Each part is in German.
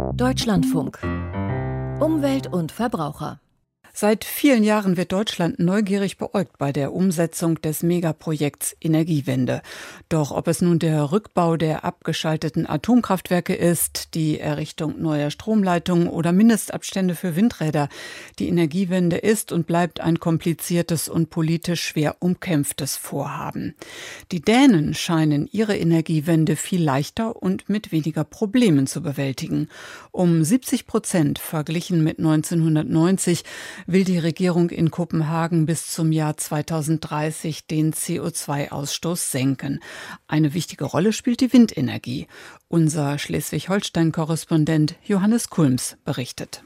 Deutschlandfunk. Umwelt und Verbraucher. Seit vielen Jahren wird Deutschland neugierig beäugt bei der Umsetzung des Megaprojekts Energiewende. Doch ob es nun der Rückbau der abgeschalteten Atomkraftwerke ist, die Errichtung neuer Stromleitungen oder Mindestabstände für Windräder, die Energiewende ist und bleibt ein kompliziertes und politisch schwer umkämpftes Vorhaben. Die Dänen scheinen ihre Energiewende viel leichter und mit weniger Problemen zu bewältigen. Um 70% verglichen mit 1990 will die Regierung in Kopenhagen bis zum Jahr 2030 den CO2-Ausstoß senken. Eine wichtige Rolle spielt die Windenergie. Unser Schleswig-Holstein-Korrespondent Johannes Kulms berichtet.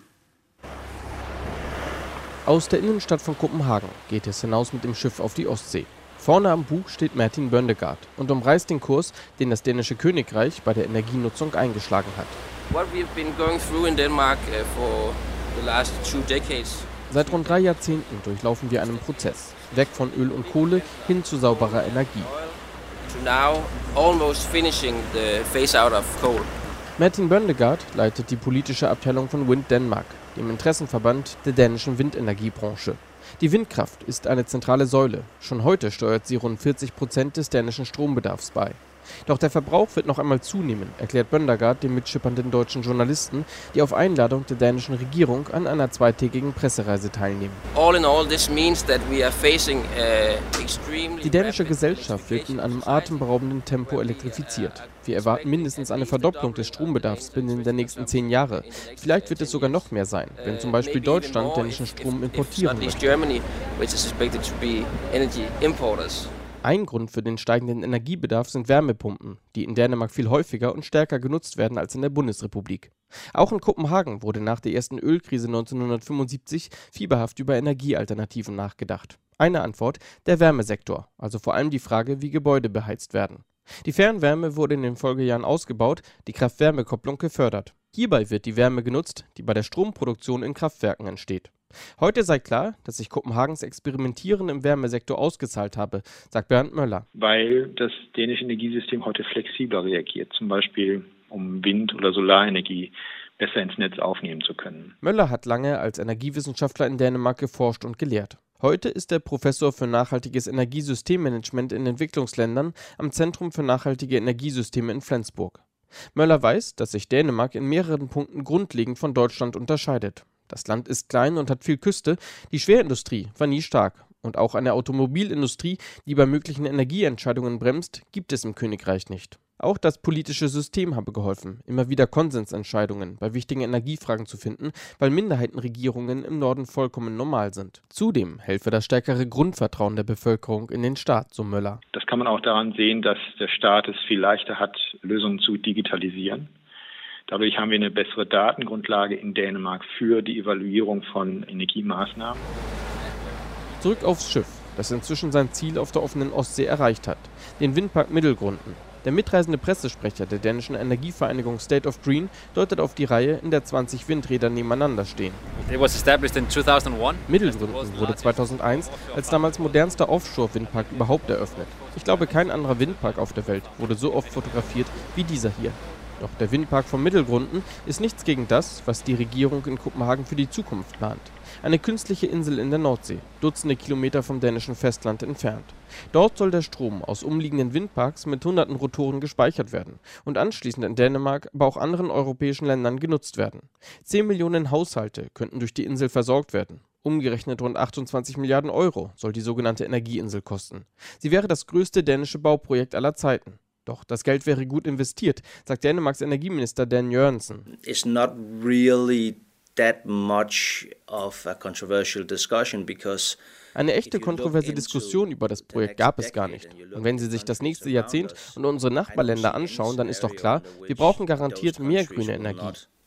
Aus der Innenstadt von Kopenhagen geht es hinaus mit dem Schiff auf die Ostsee. Vorne am Bug steht Martin Bøndegard und umreißt den Kurs, den das dänische Königreich bei der Energienutzung eingeschlagen hat. What we've been going through in Denmark for the last 2 decades. Seit rund 3 Jahrzehnten durchlaufen wir einen Prozess. Weg von Öl und Kohle hin zu sauberer Energie. To now almost finishing the phase out of coal. Martin Bøndegard leitet die politische Abteilung von Wind Denmark, dem Interessenverband der dänischen Windenergiebranche. Die Windkraft ist eine zentrale Säule. Schon heute steuert sie rund 40% des dänischen Strombedarfs bei. Doch der Verbrauch wird noch einmal zunehmen, erklärt Bøndegard dem mitschippernden deutschen Journalisten, die auf Einladung der dänischen Regierung an einer 2-tägigen Pressereise teilnehmen. Die dänische Gesellschaft wird in einem atemberaubenden Tempo elektrifiziert. Wir erwarten mindestens eine Verdopplung des Strombedarfs binnen der nächsten 10 Jahre. Vielleicht wird es sogar noch mehr sein, wenn zum Beispiel Deutschland dänischen Strom importieren möchte. Ein Grund für den steigenden Energiebedarf sind Wärmepumpen, die in Dänemark viel häufiger und stärker genutzt werden als in der Bundesrepublik. Auch in Kopenhagen wurde nach der ersten Ölkrise 1975 fieberhaft über Energiealternativen nachgedacht. Eine Antwort: der Wärmesektor, also vor allem die Frage, wie Gebäude beheizt werden. Die Fernwärme wurde in den Folgejahren ausgebaut, die Kraft-Wärme-Kopplung gefördert. Hierbei wird die Wärme genutzt, die bei der Stromproduktion in Kraftwerken entsteht. Heute sei klar, dass sich Kopenhagens Experimentieren im Wärmesektor ausgezahlt habe, sagt Bernd Möller. Weil das dänische Energiesystem heute flexibler reagiert, zum Beispiel um Wind- oder Solarenergie besser ins Netz aufnehmen zu können. Möller hat lange als Energiewissenschaftler in Dänemark geforscht und gelehrt. Heute ist er Professor für nachhaltiges Energiesystemmanagement in Entwicklungsländern am Zentrum für nachhaltige Energiesysteme in Flensburg. Möller weiß, dass sich Dänemark in mehreren Punkten grundlegend von Deutschland unterscheidet. Das Land ist klein und hat viel Küste, die Schwerindustrie war nie stark. Und auch eine Automobilindustrie, die bei möglichen Energieentscheidungen bremst, gibt es im Königreich nicht. Auch das politische System habe geholfen, immer wieder Konsensentscheidungen bei wichtigen Energiefragen zu finden, weil Minderheitenregierungen im Norden vollkommen normal sind. Zudem helfe das stärkere Grundvertrauen der Bevölkerung in den Staat, so Möller. Das kann man auch daran sehen, dass der Staat es viel leichter hat, Lösungen zu digitalisieren. Dadurch haben wir eine bessere Datengrundlage in Dänemark für die Evaluierung von Energiemaßnahmen. Zurück aufs Schiff, das inzwischen sein Ziel auf der offenen Ostsee erreicht hat, den Windpark Middelgrunden. Der mitreisende Pressesprecher der dänischen Energievereinigung State of Green deutet auf die Reihe, in der 20 Windräder nebeneinander stehen. Middelgrunden wurde 2001 als damals modernster Offshore-Windpark überhaupt eröffnet. Ich glaube, kein anderer Windpark auf der Welt wurde so oft fotografiert wie dieser hier. Doch der Windpark von Middelgrunden ist nichts gegen das, was die Regierung in Kopenhagen für die Zukunft plant. Eine künstliche Insel in der Nordsee, Dutzende Kilometer vom dänischen Festland entfernt. Dort soll der Strom aus umliegenden Windparks mit hunderten Rotoren gespeichert werden und anschließend in Dänemark, aber auch anderen europäischen Ländern genutzt werden. 10 Millionen Haushalte könnten durch die Insel versorgt werden. Umgerechnet rund 28 Milliarden Euro soll die sogenannte Energieinsel kosten. Sie wäre das größte dänische Bauprojekt aller Zeiten. Doch das Geld wäre gut investiert, sagt Dänemarks Energieminister Dan Jørgensen. It's not really that much of a controversial discussion because eine echte kontroverse Diskussion über das Projekt gab es gar nicht. Und wenn Sie sich das nächste Jahrzehnt und unsere Nachbarländer anschauen, dann ist doch klar, wir brauchen garantiert mehr grüne Energie.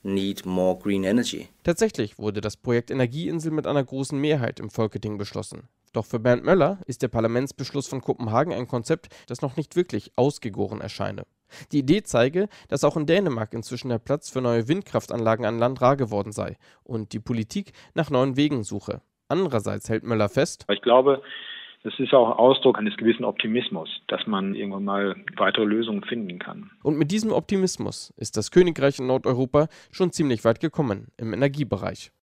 Tatsächlich wurde das Projekt Energieinsel mit einer großen Mehrheit im Folketing beschlossen. Doch für Bernd Möller ist der Parlamentsbeschluss von Kopenhagen ein Konzept, das noch nicht wirklich ausgegoren erscheine. Die Idee zeige, dass auch in Dänemark inzwischen der Platz für neue Windkraftanlagen an Land rar geworden sei und die Politik nach neuen Wegen suche. Andererseits hält Möller fest: Ich glaube, Das ist auch Ausdruck eines gewissen Optimismus, dass man irgendwann mal weitere Lösungen finden kann. Und mit diesem Optimismus ist das Königreich in Nordeuropa schon ziemlich weit gekommen im Energiebereich.